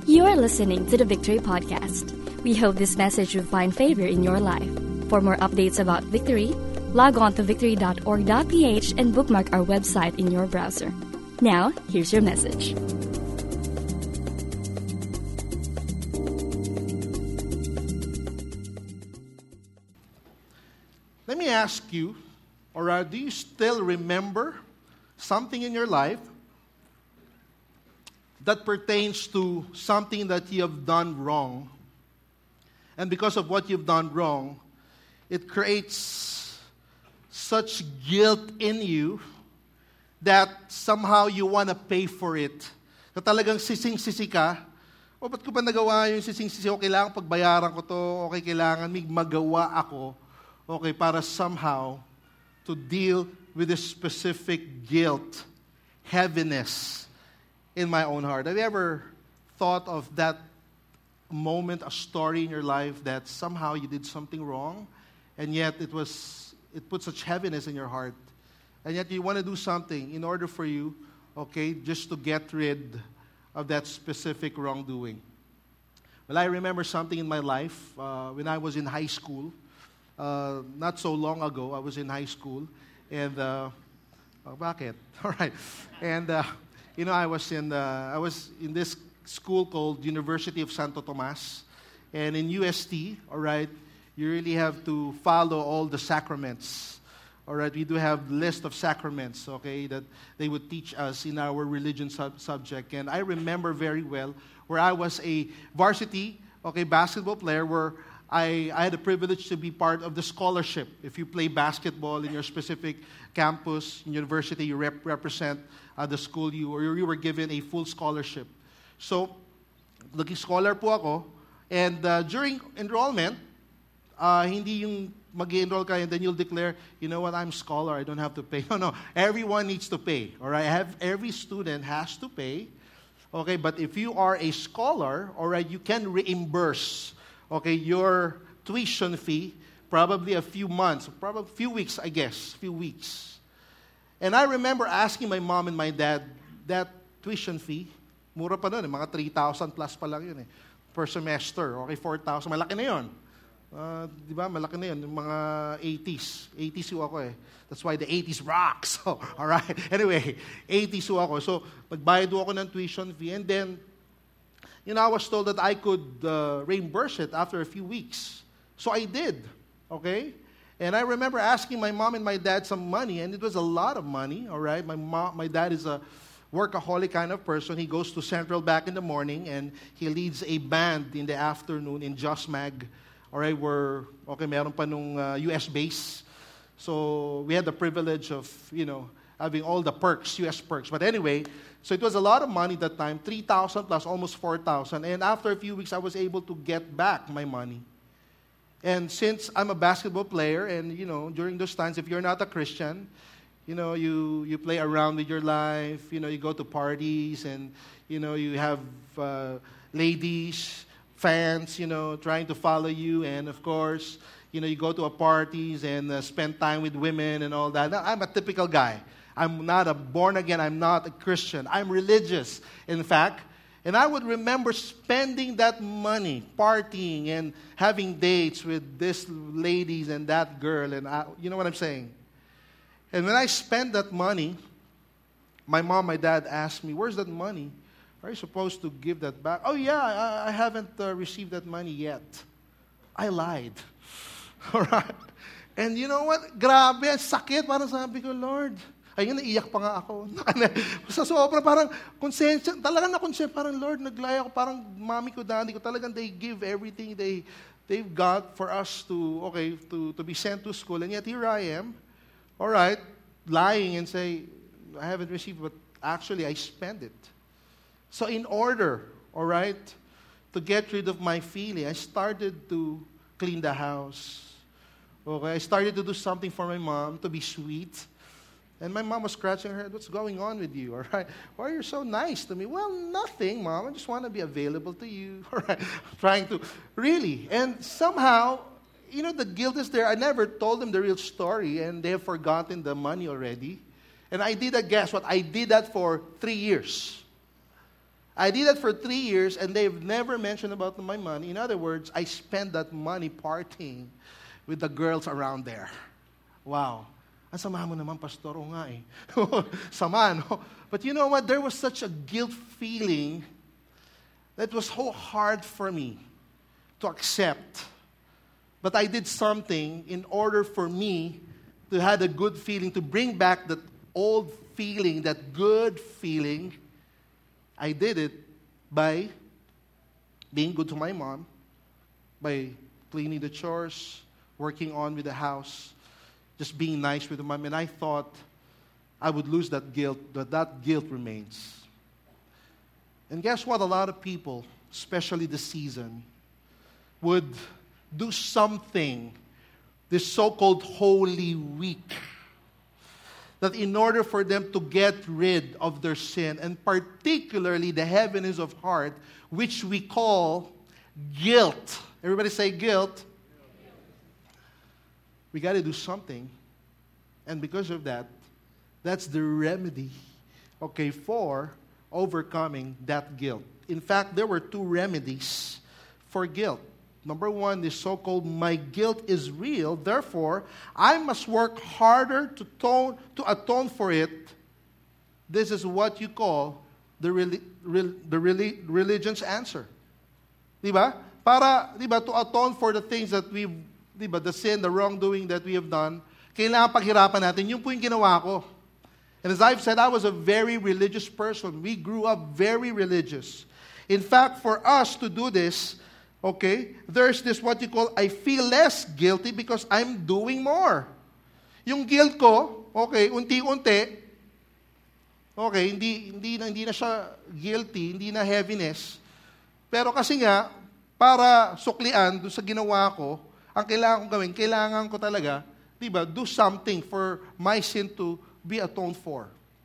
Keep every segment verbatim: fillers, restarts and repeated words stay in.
You are listening to the Victory Podcast. We hope this message will find favor in your life. For more updates about Victory, log on to victory dot org dot p h and bookmark our website in your browser. Now, here's your message. Let me ask you, or uh, do you still remember something in your life that pertains to something that you have done wrong? And because of what you've done wrong, it creates such guilt in you that somehow you want to pay for it. Na talagang sising-sisi ka, o ba't ko ba nagawa yung sising-sisi? O kailangan pagbayaran ko to, okay, kailangan may magawa ako, okay, para somehow to deal with this specific guilt, heaviness in my own heart. Have you ever thought of that moment, a story in your life that somehow you did something wrong, and yet it was it put such heaviness in your heart, and yet you want to do something in order for you, okay, just to get rid of that specific wrongdoing? Well, I remember something in my life uh, when I was in high school. Uh, not so long ago, I was in high school, and uh, oh, bakit? All right, and uh, you know, I was in uh, I was in this school called University of Santo Tomas, and in U S T, all right, you really have to follow all the sacraments. All right, we do have list of sacraments, okay, that they would teach us in our religion sub- subject, and I remember very well where I was a varsity, okay, basketball player where I, I had the privilege to be part of the scholarship. If you play basketball in your specific campus, university, you rep- represent uh, the school, you, or you were given a full scholarship. So, naging scholar po ako, and uh, during enrollment, uh, hindi yung mag-enroll ka and then you'll declare, you know what, I'm scholar, I don't have to pay. No, no, everyone needs to pay, all right? Have, every student has to pay, okay? But if you are a scholar, all right, you can reimburse, okay, your tuition fee, probably a few months, probably a few weeks, I guess, few weeks. And I remember asking my mom and my dad that tuition fee. Mura pa nun, eh, mga three thousand plus pa lang yun eh, per semester. Okay, four thousand, malaki na yun. Uh, di ba, malaki na yun, yung mga eighties. eighties yung ako eh. That's why the eighties rocks. So, alright, anyway, eighties yung ako. So, nagbayad ako ng tuition fee, and then, you know, I was told that I could uh, reimburse it after a few weeks. So I did, okay? And I remember asking my mom and my dad some money, and it was a lot of money, all right? My mom, my dad is a workaholic kind of person. He goes to Central back in the morning, and he leads a band in the afternoon in Josmag, all right, where, okay, meron pa nung uh, U S base. So we had the privilege of, you know, having all the perks, U S perks. But anyway, so it was a lot of money that time, three thousand plus almost four thousand. And after a few weeks, I was able to get back my money. And since I'm a basketball player, and, you know, during those times, if you're not a Christian, you know, you, you play around with your life, you know, you go to parties, and, you know, you have uh, ladies, fans, you know, trying to follow you, and of course, you know, you go to a parties and uh, spend time with women and all that. Now, I'm a typical guy. I'm not a born again, I'm not a Christian. I'm religious, in fact. And I would remember spending that money, partying and having dates with this ladies and that girl, and I, you know what I'm saying? And when I spent that money, my mom, my dad asked me, where's that money? Are you supposed to give that back? Oh yeah, I, I haven't uh, received that money yet. I lied. All right? And you know what? Grabe, sakit. Parang sabi ko, Lord, ayun, naiyak pa nga ako. Sa sobra, parang konsensya, talaga na konsensya, parang Lord, naglaya ako, parang mami ko, daddy ko, talagang they give everything they, they've got for us to, okay, to, to be sent to school. And yet here I am, all right, lying and say, I haven't received, but actually I spent it. So in order, all right, to get rid of my feeling, I started to clean the house. Okay, I started to do something for my mom, to be sweet. And my mom was scratching her head, what's going on with you, all right? Why are you so nice to me? Well, nothing, Mom. I just want to be available to you, all right? Trying to, really. And somehow, you know, the guilt is there. I never told them the real story, and they have forgotten the money already. And I did that, guess what? I did that for three years. I did that for three years and they've never mentioned about my money. In other words, I spent that money partying with the girls around there. Wow. Ang sama mo naman, pastor. O nga eh. Sama, no? But you know what? There was such a guilt feeling that was so hard for me to accept. But I did something in order for me to have a good feeling, to bring back that old feeling, that good feeling. I did it by being good to my mom, by cleaning the chores, working on with the house, just being nice with the mom. And I thought I would lose that guilt, but that guilt remains. And guess what? A lot of people, especially this season, would do something this so-called Holy Week, that in order for them to get rid of their sin, and particularly the heaviness of heart, which we call guilt. Everybody say guilt. We got to do something. And because of that, that's the remedy, okay, for overcoming that guilt. In fact, there were two remedies for guilt. Number one, the so-called my guilt is real, therefore, I must work harder to, tone, to atone for it. This is what you call the, reli- re- the reli- religion's answer. Diba? Para, diba, to atone for the things that we've, diba, the sin, the wrongdoing that we have done, kailangan paghirapan natin. Yun po yung ginawa ko. And as I've said, I was a very religious person. We grew up very religious. In fact, for us to do this, okay, there's this what you call, I feel less guilty because I'm doing more. Yung guilt ko, okay, unti-unti, okay, hindi, hindi, na, hindi na siya guilty, hindi na heaviness. Pero kasi nga, para suklian doon sa ginawa ko, ang kailangan kong gawin, kailangan ko talaga, di ba, do something for my sin to be atoned for.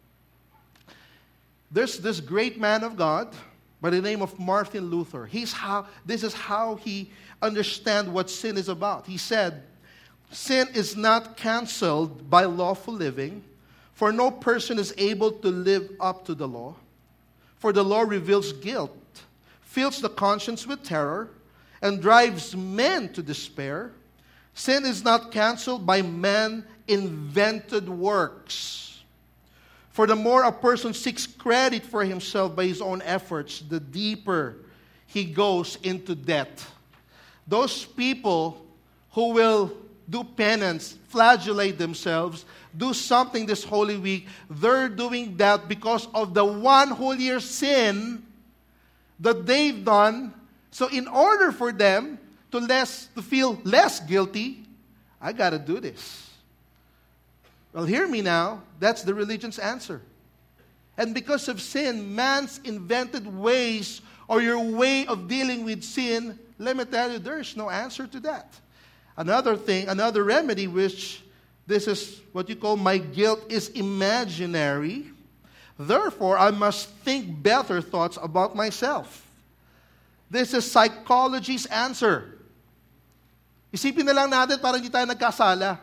There's this great man of God by the name of Martin Luther. He's how, this is how he understands what sin is about. He said, sin is not canceled by lawful living, for no person is able to live up to the law. For the law reveals guilt, fills the conscience with terror, and drives men to despair. Sin is not canceled by man-invented works. For the more a person seeks credit for himself by his own efforts, the deeper he goes into debt. Those people who will do penance, flagellate themselves, do something this Holy Week, they're doing that because of the one whole year sin that they've done. So in order for them to less to feel less guilty, I got to do this. Well, hear me now. That's the religion's answer. And because of sin, man's invented ways or your way of dealing with sin, let me tell you, there is no answer to that. Another thing, another remedy, which this is what you call my guilt is imaginary. Therefore, I must think better thoughts about myself. This is psychology's answer. Isipin na lang natin para hindi tayo nagkasala.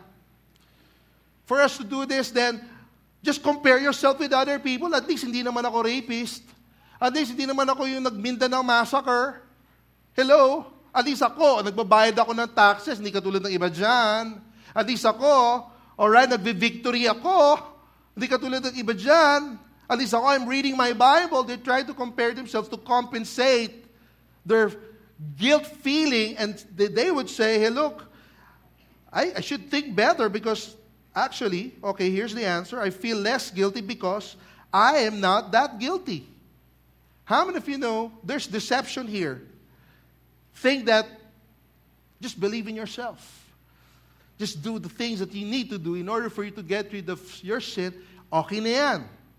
For us to do this, then, just compare yourself with other people. At least hindi naman ako rapist. At least hindi naman ako yung nag-Mindanao massacre. Hello? At least ako, nagbabayad ako ng taxes, hindi katulad ng iba dyan. At least ako, alright, nagbe-victory ako, hindi katulad ng iba dyan. At least ako, I'm reading my Bible. They try to compare themselves to compensate their guilt feeling. And they would say, hey, look, I, I should think better because actually, okay, here's the answer. I feel less guilty because I am not that guilty. How many of you know there's deception here? Think that just believe in yourself. Just do the things that you need to do in order for you to get rid of your sin. Okay na yan.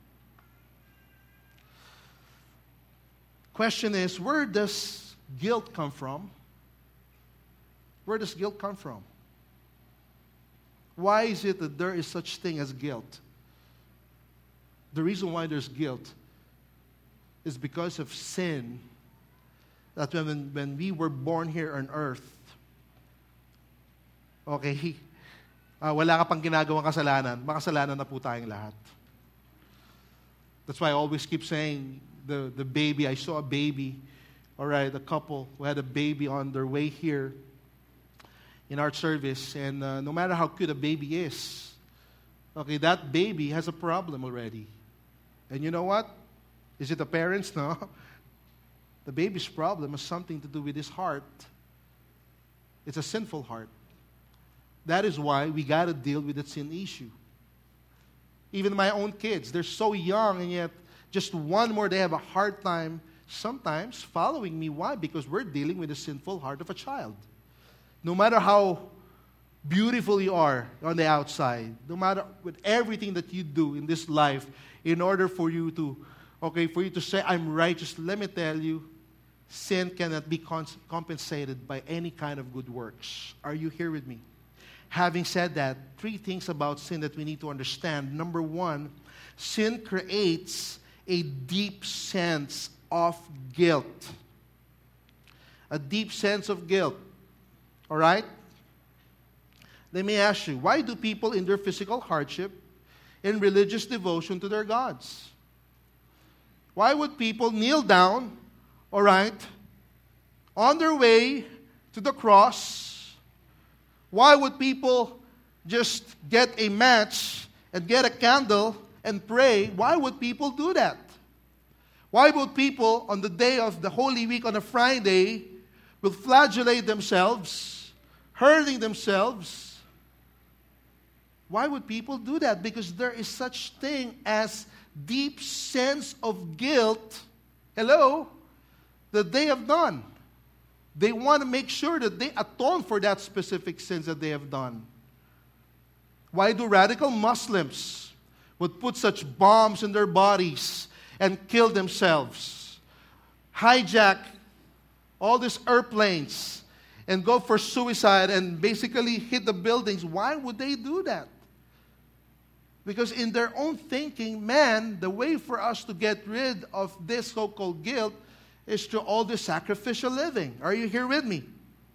Question is, where does guilt come from? Where does guilt come from? Why is it that there is such thing as guilt? The reason why there's guilt is because of sin. That when, when we were born here on earth, okay, uh, wala ka pang ginagawang kasalanan, makasalanan na po tayong lahat. That's why I always keep saying, the, the baby. I saw a baby, all right, a couple who had a baby on their way here in our service. And uh, no matter how cute a baby is, okay, that baby has a problem already. And you know what? Is it the parents? No. The baby's problem has something to do with his heart. It's a sinful heart. That is why we got to deal with the sin issue. Even my own kids, they're so young, and yet just one more, they have a hard time sometimes following me. Why? Because we're dealing with the sinful heart of a child. No matter how beautiful you are on the outside, no matter with everything that you do in this life, in order for you to, okay, for you to say, I'm righteous, let me tell you, sin cannot be cons- compensated by any kind of good works. Are you here with me? Having said that, three things about sin that we need to understand. Number one, sin creates a deep sense of guilt. A deep sense of guilt. All right? Let me ask you, why do people in their physical hardship and religious devotion to their gods? Why would people kneel down, all right, on their way to the cross? Why would people just get a match and get a candle and pray? Why would people do that? Why would people on the day of the Holy Week on a Friday will flagellate themselves, hurting themselves? Why would people do that? Because there is such thing as deep sense of guilt, hello, that they have done. They want to make sure that they atone for that specific sins that they have done. Why do radical Muslims would put such bombs in their bodies and kill themselves, hijack all these airplanes and go for suicide and basically hit the buildings? Why would they do that? Because in their own thinking, man, the way for us to get rid of this so-called guilt is through all this sacrificial living. Are you here with me?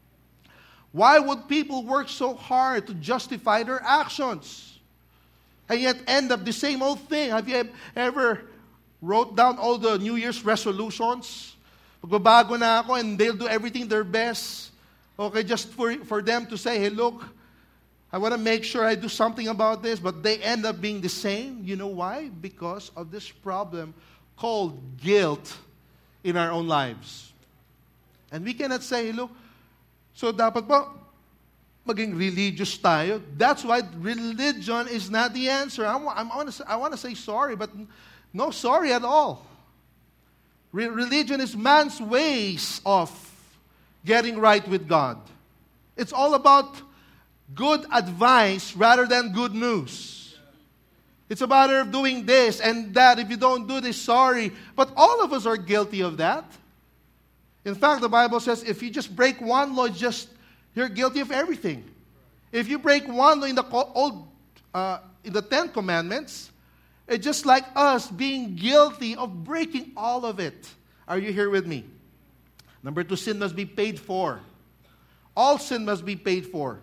Why would people work so hard to justify their actions and yet end up the same old thing? Have you ever wrote down all the New Year's resolutions? Magbabago na ako, and they'll do everything their best. Okay, just for, for them to say, hey, look, I want to make sure I do something about this, but they end up being the same. You know why? Because of this problem called guilt in our own lives. And we cannot say, hey, look, so dapat ba maging religious tayo? That's why religion is not the answer. I'm, I'm honest, I want to say sorry, but no sorry at all. Re- religion is man's ways of getting right with God. It's all about good advice rather than good news. It's a matter of doing this and that. If you don't do this, sorry. But all of us are guilty of that. In fact, the Bible says if you just break one law, it's just you're guilty of everything. If you break one law in the old, uh, in the Ten Commandments, it's just like us being guilty of breaking all of it. Are you here with me? Number two, sin must be paid for. All sin must be paid for.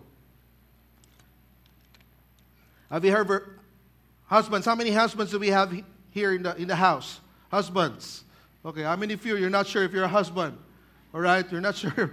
Have you heard? Husbands, how many husbands do we have here in the in the house? Husbands. Okay, how many of you, you're not sure if you're a husband? All right, you're not sure.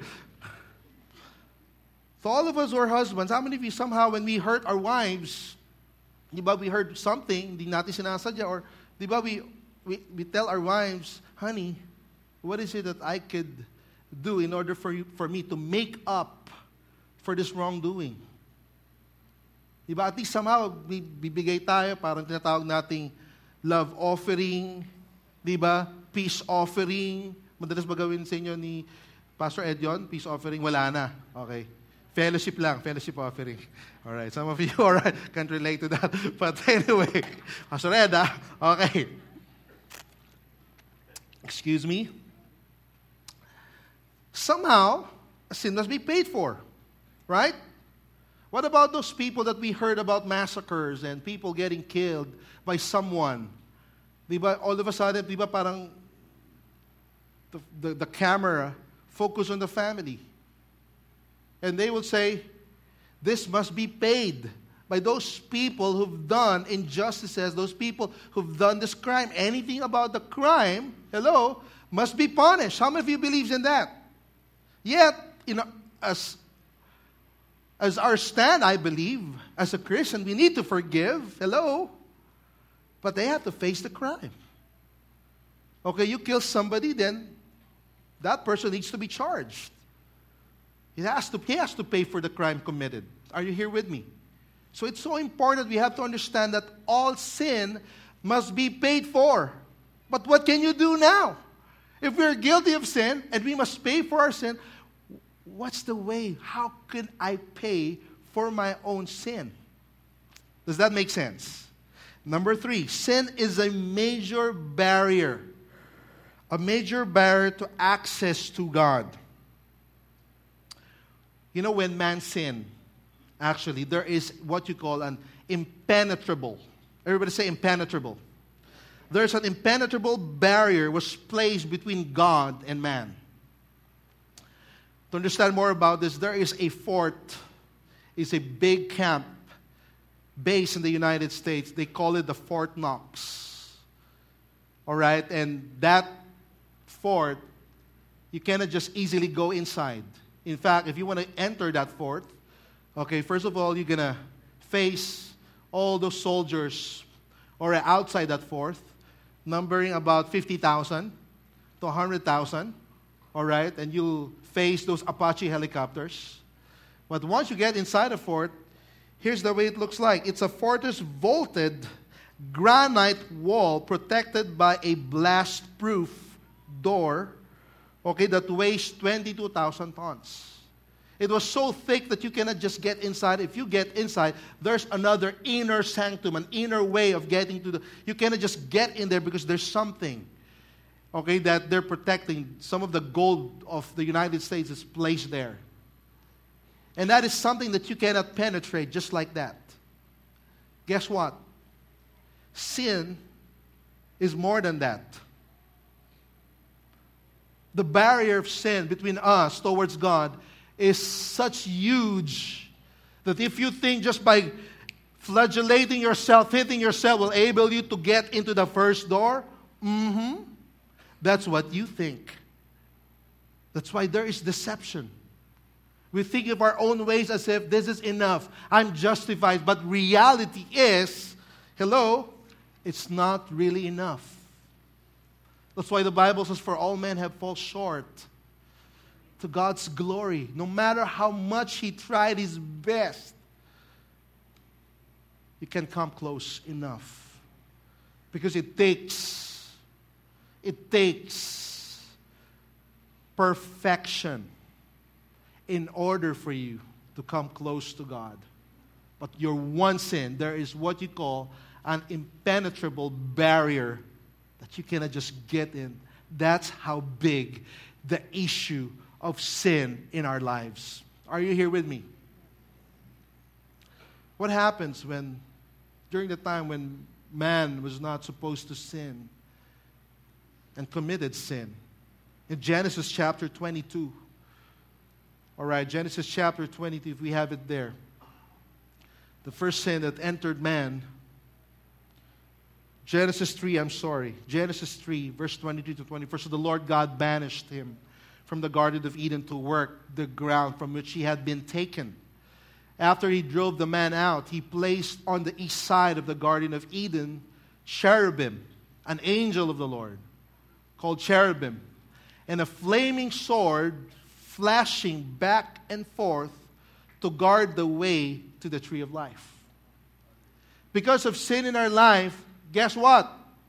So all of us who are husbands, how many of you somehow when we hurt our wives, di ba we heard something, di natin sinasadya, or di ba we, we, we tell our wives, honey, what is it that I could do in order for you, for me to make up for this wrongdoing? Diba? At least somehow, bibigay tayo, parang tinatawag nating love offering, diba? Peace offering. Madalas ba gawin sa inyo ni Pastor Ed yun? Peace offering, wala na. Okay. Fellowship lang, fellowship offering. Alright, some of you, alright, can't relate to that. But anyway, Pastor Ed, ah? Okay. Excuse me. Somehow, sin must be paid for. Right? What about those people that we heard about massacres and people getting killed by someone? Diba, all of a sudden, diba parang the, the, the camera focus on the family. And they will say, this must be paid by those people who've done injustices, those people who've done this crime. Anything about the crime, hello, must be punished. How many of you believes in that? Yet, you know, as, as our stand, I believe, as a Christian, we need to forgive. Hello. But they have to face the crime. Okay, you kill somebody, then that person needs to be charged. He has to, he has to pay for the crime committed. Are you here with me? So it's so important we have to understand that all sin must be paid for. But what can you do now? If we're guilty of sin and we must pay for our sin, what's the way? How can I pay for my own sin? Does that make sense? Number three, sin is a major barrier. A major barrier to access to God. You know, when man sinned, actually, there is what you call an impenetrable. Everybody say impenetrable. There's an impenetrable barrier was placed between God and man. To understand more about this, there is a fort. It's a big camp based in the United States. They call it the Fort Knox. All right? And that fort, you cannot just easily go inside. In fact, if you want to enter that fort, okay, first of all, you're going to face all those soldiers or outside that fort, numbering about fifty thousand to one hundred thousand, all right? And you'll face those Apache helicopters. But once you get inside the fort, here's the way it looks like. It's a fortress vaulted granite wall protected by a blast-proof door, okay, that weighs twenty-two thousand tons. It was so thick that you cannot just get inside. If you get inside, there's another inner sanctum, an inner way of getting to the... You cannot just get in there because there's something, okay, that they're protecting. Some of the gold of the United States is placed there. And that is something that you cannot penetrate just like that. Guess what? Sin is more than that. The barrier of sin between us towards God is such huge that if you think just by flagellating yourself, hitting yourself will enable you to get into the first door, mm-hmm, that's what you think. That's why there is deception. We think of our own ways as if this is enough. I'm justified. But reality is, hello, it's not really enough. That's why the Bible says, for all men have fallen short to God's glory. No matter how much he tried his best, he can't come close enough. Because it takes, it takes perfection in order for you to come close to God. But your one sin, there is what you call an impenetrable barrier that you cannot just get in. That's how big the issue of sin in our lives. Are you here with me? What happens when, during the time when man was not supposed to sin and committed sin? In Genesis chapter twenty-two. All right, Genesis chapter twenty-two, if we have it there. The first sin that entered man. Genesis three, I'm sorry. Genesis three, verse twenty-two to twenty-four. So the Lord God banished him from the Garden of Eden to work the ground from which he had been taken. After he drove the man out, he placed on the east side of the Garden of Eden cherubim, an angel of the Lord, called cherubim, and a flaming sword flashing back and forth to guard the way to the tree of life. Because of sin in our life, guess what?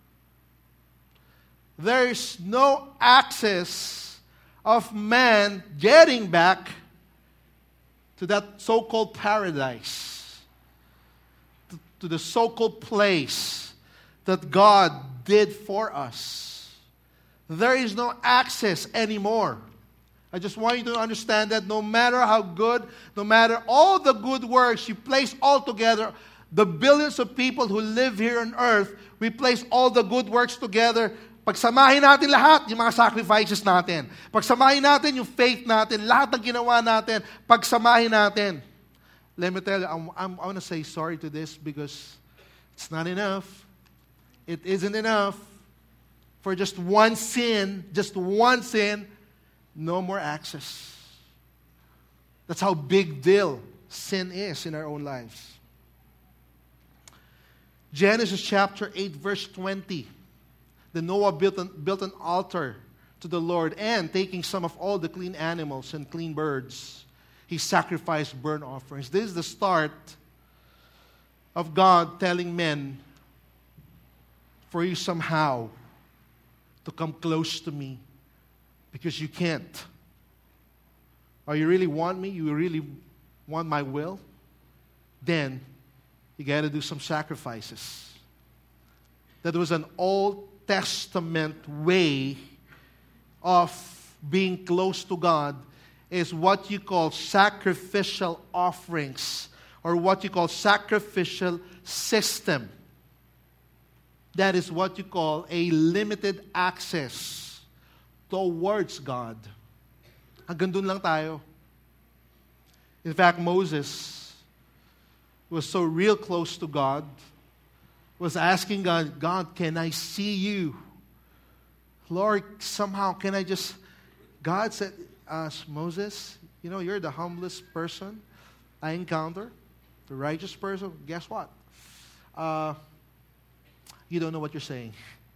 There is no access of man getting back to that so-called paradise, to, to the so-called place that God did for us. There is no access anymore. I just want you to understand that no matter how good, no matter all the good works you place all together, the billions of people who live here on earth, we place all the good works together. Pagsamahin natin lahat, yung mga sacrifices natin. Pagsamahin natin yung faith natin, lahat ng ginawa natin, pagsamahin natin. let me tell you, I'm, I'm, I want to say sorry to this because it's not enough. It isn't enough for just one sin, just one sin, no more access. That's how big deal sin is in our own lives. Genesis chapter eight, verse twenty. Then Noah built an, built an altar to the Lord, and taking some of all the clean animals and clean birds, he sacrificed burnt offerings. This is the start of God telling men, for you somehow to come close to me, because you can't. Or you really want me? You really want my will? Then you got to do some sacrifices. That was an Old Testament way of being close to God, is what you call sacrificial offerings, or what you call sacrificial system. That is what you call a limited access towards God. Hanggang dun lang tayo. In fact, Moses was so real close to God, was asking God, God, can I see you? Lord, somehow, can I just... God said, uh, Moses, you know, you're the humblest person I encounter, the righteous person. Guess what? Uh, you don't know what you're saying.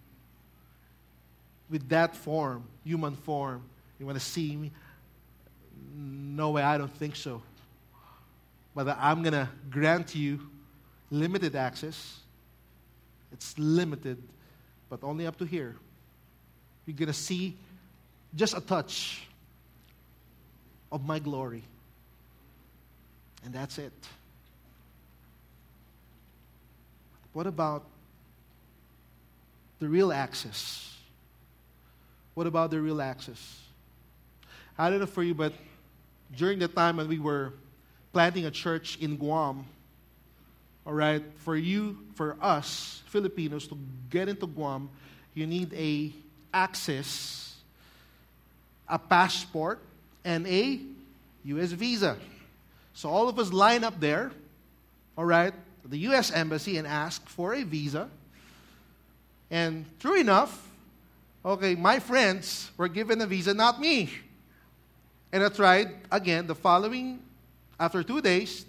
With that form, human form, you want to see me? No way, I don't think so. But I'm going to grant you limited access. It's limited, but only up to here. You're going to see just a touch of my glory. And that's it. What about the real access? What about the real access? I don't know for you, but during the time when we were planting a church in Guam, all right, for you, for us, Filipinos, to get into Guam, you need a access, a passport, and a U S visa. So all of us line up there, all right, at the U S Embassy and ask for a visa. And true enough, okay, my friends were given a visa, not me. And I tried again the following, after two days,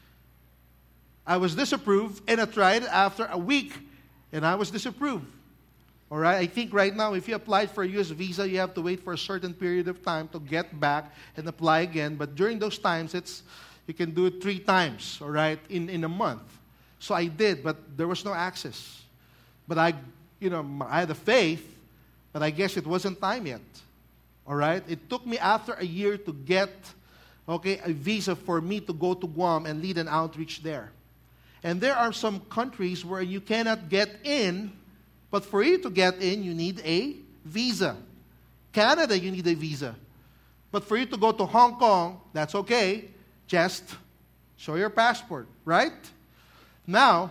I was disapproved, and I tried after a week, and I was disapproved. All right, I think right now, if you applied for a U S visa, you have to wait for a certain period of time to get back and apply again. But during those times, it's you can do it three times, all right, in, in a month. So I did, but there was no access. But I, you know, I had the faith, but I guess it wasn't time yet. All right, it took me after a year to get, okay, a visa for me to go to Guam and lead an outreach there. And there are some countries where you cannot get in, but for you to get in, you need a visa. Canada, you need a visa. But for you to go to Hong Kong, that's okay. Just show your passport, right? Now,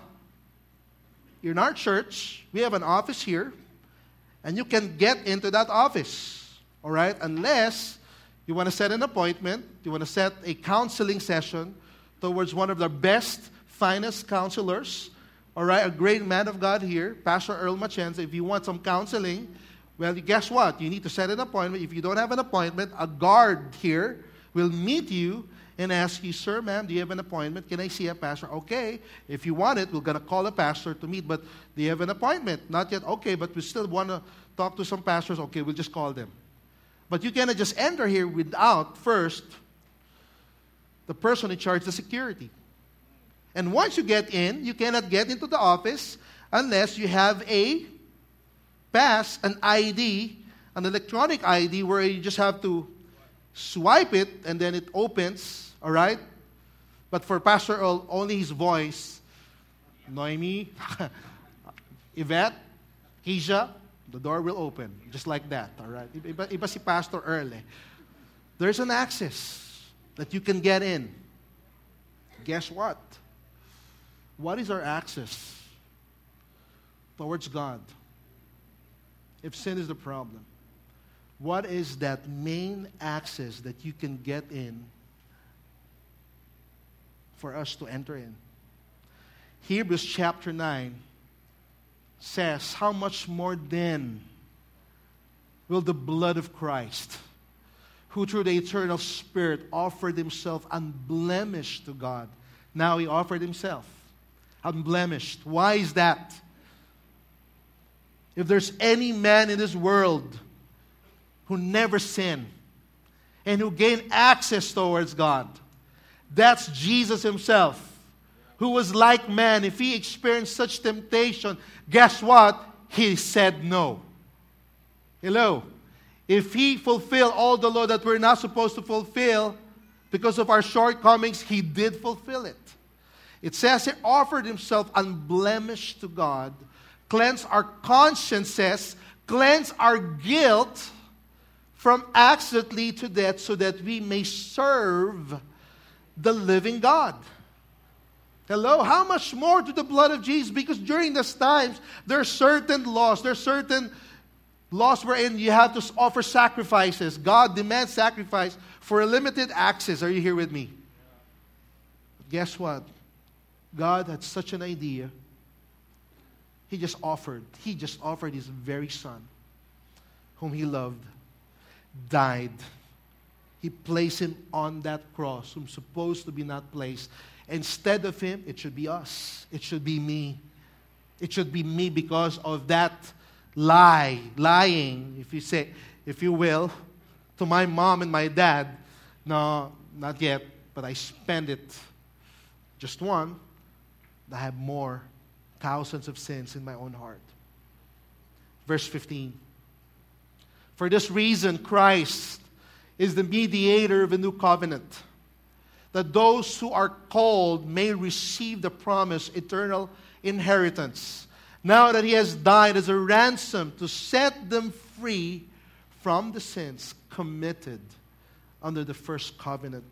in our church, we have an office here, and you can get into that office, all right? Unless you want to set an appointment, you want to set a counseling session towards one of the best, finest counselors, all right, a great man of God here, Pastor Earl Machenza. If you want some counseling, well, guess what? You need to set an appointment. If you don't have an appointment, a guard here will meet you and ask you, sir, ma'am, do you have an appointment? Can I see a pastor? Okay. If you want it, we're going to call a pastor to meet, but do you have an appointment? Not yet. Okay, but we still want to talk to some pastors. Okay, we'll just call them. But you cannot just enter here without first the person in charge of the security. And once you get in, you cannot get into the office unless you have a pass, an I D, an electronic I D where you just have to swipe it and then it opens, all right? But for Pastor Earl, only his voice, Noemi, Yvette, Keisha, the door will open, just like that, all right? Iba, iba si Pastor Earl eh. There's an access that you can get in. Guess what? What is our access towards God? If sin is the problem, what is that main access that you can get in for us to enter in. Hebrews chapter nine says, how much more then will the blood of Christ, who through the eternal Spirit offered himself unblemished to God. Now he offered himself unblemished. Why is that? If there's any man in this world who never sinned and who gained access towards God, that's Jesus himself, who was like man. If he experienced such temptation, guess what? He said no. Hello. If he fulfilled all the law that we're not supposed to fulfill because of our shortcomings, he did fulfill it. It says he offered himself unblemished to God, cleanse our consciences, cleanse our guilt from acts that lead to death, so that we may serve the living God. Hello? How much more to the blood of Jesus? Because during these times, there are certain laws, there are certain laws wherein you have to offer sacrifices. God demands sacrifice for a limited access. Are you here with me? But guess what? God had such an idea. He just offered. He just offered His very Son, whom He loved, died. He placed Him on that cross, whom supposed to be not placed. Instead of Him, it should be us. It should be me. It should be me because of that lie, lying, if you say, if you will, to my mom and my dad. No, not yet, but I spend it. Just one. I have more, thousands of sins in my own heart. Verse fifteen. For this reason, Christ is the mediator of a new covenant, that those who are called may receive the promised eternal inheritance, now that He has died as a ransom to set them free from the sins committed under the first covenant.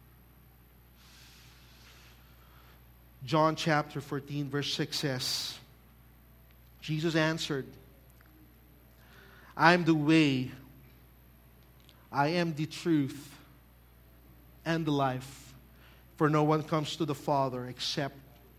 John chapter fourteen, verse six says, Jesus answered, I am the way, I am the truth, and the life. For no one comes to the Father except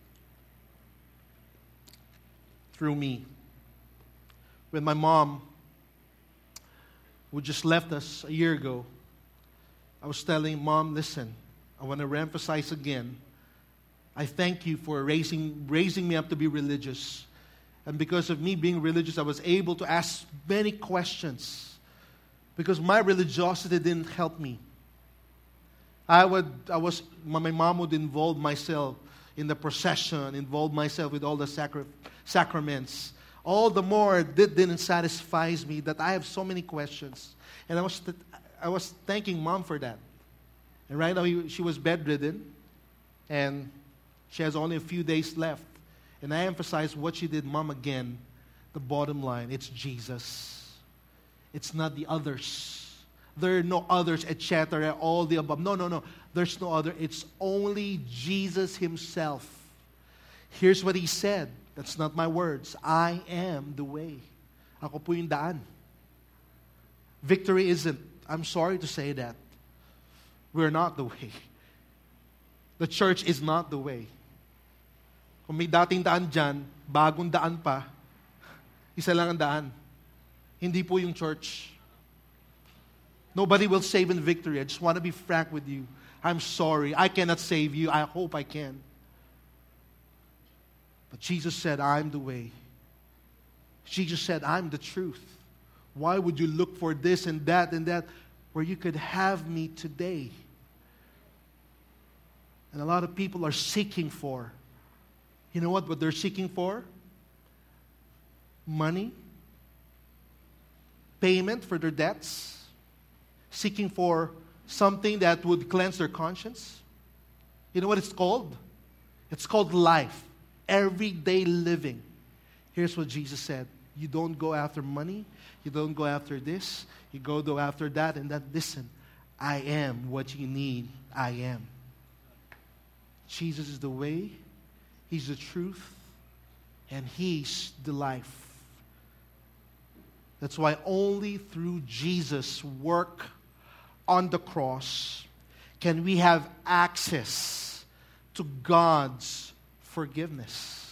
through me. When my mom, who just left us a year ago, I was telling Mom, listen, I want to reemphasize again, I thank you for raising, raising me up to be religious. And because of me being religious, I was able to ask many questions. Because my religiosity didn't help me. I would, I was, my mom would involve myself in the procession, involve myself with all the sacri- sacraments. All the more it didn't satisfy me that I have so many questions. And I was, th- I was thanking Mom for that. And right now she was bedridden. And she has only a few days left. And I emphasize what she did, Mom, again. The bottom line, it's Jesus. It's not the others. There are no others, et cetera, all the above. No, no, no. There's no other. It's only Jesus Himself. Here's what He said. That's not my words. I am the way. Ako po yung daan. Victory isn't. I'm sorry to say that. We're not the way. The church is not the way. Kung may dating daan dyan, bagong daan pa, isa lang ang daan. Hindi po yung church. Nobody will save in victory. I just want to be frank with you. I'm sorry. I cannot save you. I hope I can. But Jesus said, I'm the way. Jesus said, I'm the truth. Why would you look for this and that and that where you could have me today? And a lot of people are seeking for. You know what? What they're seeking for? Money. Payment for their debts. Seeking for something that would cleanse their conscience. You know what it's called? It's called life. Everyday living. Here's what Jesus said. You don't go after money. You don't go after this. You go though after that and that. Listen, I am what you need. I am. Jesus is the way. He's the truth. And He's the life. That's why only through Jesus' work on the cross can we have access to God's forgiveness.